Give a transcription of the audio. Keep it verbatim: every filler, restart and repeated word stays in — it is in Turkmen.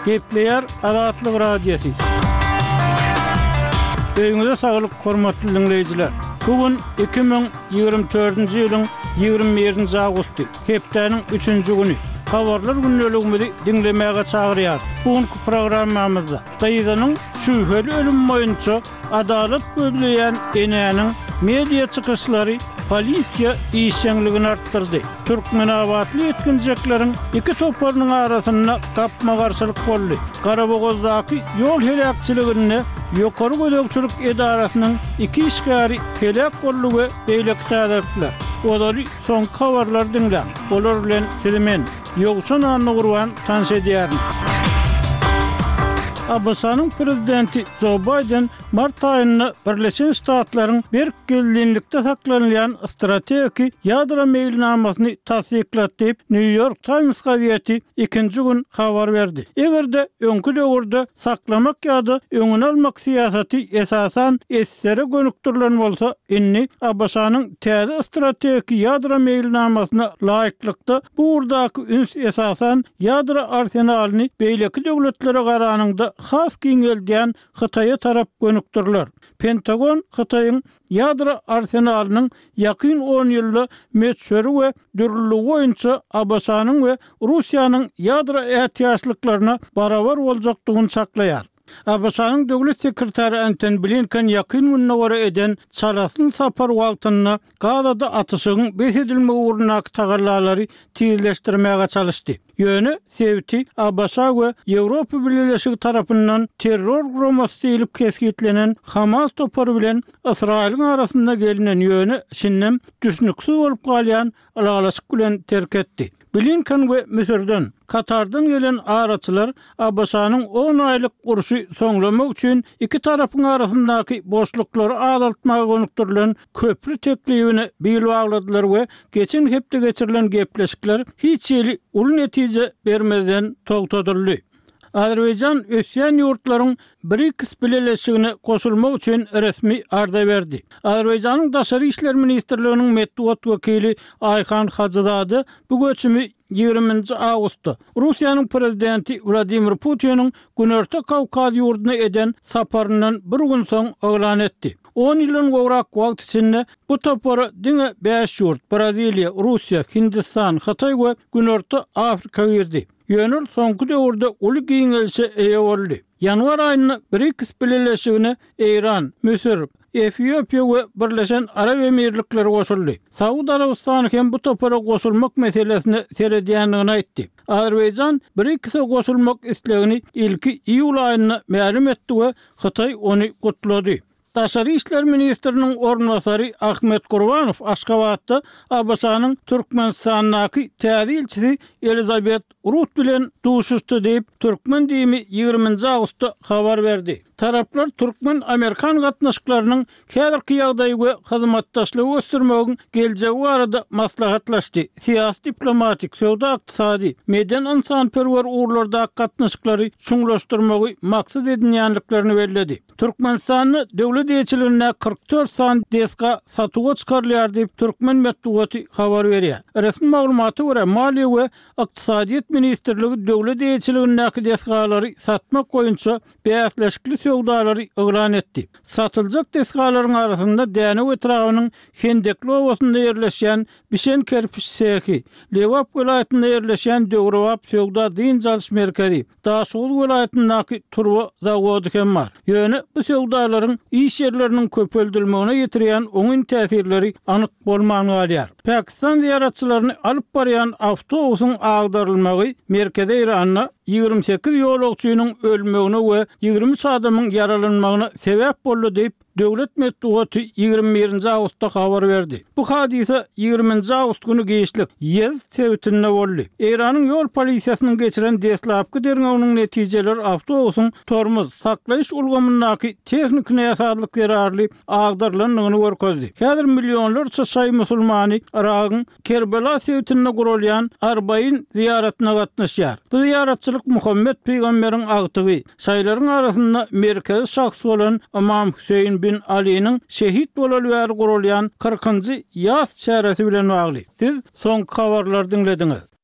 Gepleyer Azatlyk Radiosu. Öýüňize saglyk, hormatly dinleýijiler. Bugün iki bin ýygrimi dördünji ýylyň ýygrimi birinji awgusty, hepdeniň üçünji güni. Habarlar günneligimizi dinlemäge çagyrýar. Bugünkü programmamyzda Gaýzanyň şüpheli ölüm boýunça adalet gözleýän enäniň media çykyşlary polisiýa işçiligini arttyrdy. Türkmenawatly etkinjeklerin iki toparynyň arasyna gapma garşylyk boldy. Garabogozdaky ýol helakçylygyny ýokary gödökçilik edarasynyň iki işgäri helak boldugy beýleki täderler. Olary soňky habarlar dinle. Olar bilen sizimen ýogşan anny gurban tanış edýärin. Abasanyň prezidenti Joe Biden mart aýynda Birleşen Ştatlaryň berkelilikde saklanýan strategik ýadro meýilnamasyny tasdiklat diýip New York Times gazetesi ikinji gün habar berdi. Egerde öňkü döwürde saklamak ýa-da öňüni almak siýasaty esasan essere gönükdirilen bolsa, inni Abasanyň täze strategik ýadro meýilnamasyna laýyklykda bu urdaky üns esasan ýadro arsenalyny beýleki döwletlere garanyňda has giňeldiýän Hytaýa tarap gönükdirler. Pentagon Hytaýyň ýadro arsenalynyň ýakyn on ýylda meçhuri we dürlügi boýunça Abasanyň we Russiýanyň ýadro ähtiýaçlyklaryna barabar boljakdygyny saklaýar. Abasanyň döwlet sekretary Antony Blinken ýakyn gününe göre eden çarasyn sapar wagtyna Gazada atyşygyň beş edilmegi urnak tagarlalary tizleşdirmäge çalışdy. Ýöne sebäbi Abasa we Ýewropa Birleşigi tarapyndan terror guramasy diýilip keskitlenen Hamas topary bilen Israýlyň arasynda gelinen ýöne şinnem düşnüksiz bolup galýan alalaşyk bilen terk etdi. Blinken we Misirden, Katardan gelen araçylar Abasanyň on aýlyk gurşy soňlamak üçin iki tarapyň arasyndaky boşluklary azaltmaga gönükdirilen köprü teklibini bil bagladylar we geçen hepde geçirilen gepleşikler hiç ýeli uly netije bermeden togtadyldy. Azerbaýjan ösýän ýurtlaryň BRICS bileşigine goşulmak üçin resmi arda berdi. Azerbaýjanyň Daşary işler ministrliginiň medeniýet wekili Ayhan Hajydady bu göçümi ýygrimi awgustda Russiýanyň prezidenti Vladimir Putiniň Günörte Kawkaz ýurduna eden saparyndan bir gün soň elan etdi. on ýyldan gowrak wagt içinde bu topary diňe beş ýurt Braziliýa, Russiýa, Hindistan, Hytaý we Günörte Afrika girdi. Ýönül soňky döwürde uly giňelişe eýe boldy. Ýanwar aýyna BRICS bileşigine Eýran, Misir, Etiopiýa we Birleşen Arab Emirlikleri goşuldy. Saud Arabistany hem bu topara goşulmak meselesini seredýändigini aýtdy. Azerbaýjan BRICS'e goşulmak islegini ilki iýul aýyna ma'lum etdi we Hytaý ony gutlady. Daşary işler ministriniň ornbasary Ahmet Gurbanow Aşgabatda Abasanyň Türkmenistanyňky täze elçisi Elizabet Rut bilen duşuşdy diýip Türkmen diýimi ýygrimi awgustda habar berdi. Taraplar Türkmen Amerikan gatnaşyklarynyň häzirki ýagdaýy we hyzmatdaşlygy ösdürmegi geljegi barada maslahatlaşdy. Siýasy, diplomatik, sowda, ykdysady, meden insanperwer urlarda gatnaşyklary çuňlaşdyrmagy maksat edilýänliklerini bellädi. Türkmenistany döwlet ýeçiligine kırk dört san deska satyga çykarylýar diýip Türkmen medeniýeti habar berýär. Resmi maglumaty görä Maliýe we Ykdysadyýet ministrligi döwlet ýeçiligindäki deskalary satmak boýunça beýasleşikli sowdalary elan etdi. Satyljak deskalaryň arasynda Däne etragynyň Hendekli owasynda ýerleşýän Bişen kerpiç sehi, Lewap welaýatynda ýerleşýän Döwrewap sowda dyn çalyş merkezi, Daşoğul welaýatyndaky Turwa zawody hem bar. Ýöne bu sowdalaryň iş ýerleriniň köpeldilmegine ýetirýän oňun täsirleri anyk bolmagy galýar. Pakistan ziyaratçylaryny alyp barýan awtobusyň agdarylmagy merkeze Iranyna ýygrimi sekiz ýolagçynyň ölmegine we ýygrimi üç adamyň yaralanmagyna sebäp boldy diýip döwlet medeniýeti ýygrimi birinji awgustda habar berdi. Bu hadise ýygrimi awgust günü geçlik ýez sebätinde boldy. Iranyň ýol polisiýasynyň geçiren desläpki derňeginiň netijeleri awtobusyň tormuz saklaýyş ulgamyndaky tehnik näsaatlyk ýerarly agdarlanmagyny görkezdi. Häzir millionlarça şaý musulmany Iragyň Kerbela sebätinde gurulýan arbaýyn ziyaratına gatnaşýar. Bu ziyaratçylyk Muhammed Peýgamberiň agtygy, şaýlaryň arasynda merkezi şahs bolan Imam Hüseyin bin Ali'nin şehit bolalyar gurulyan kırkıncı yaz çaresi bilen bagly. Siz son habarlar dinlediniz.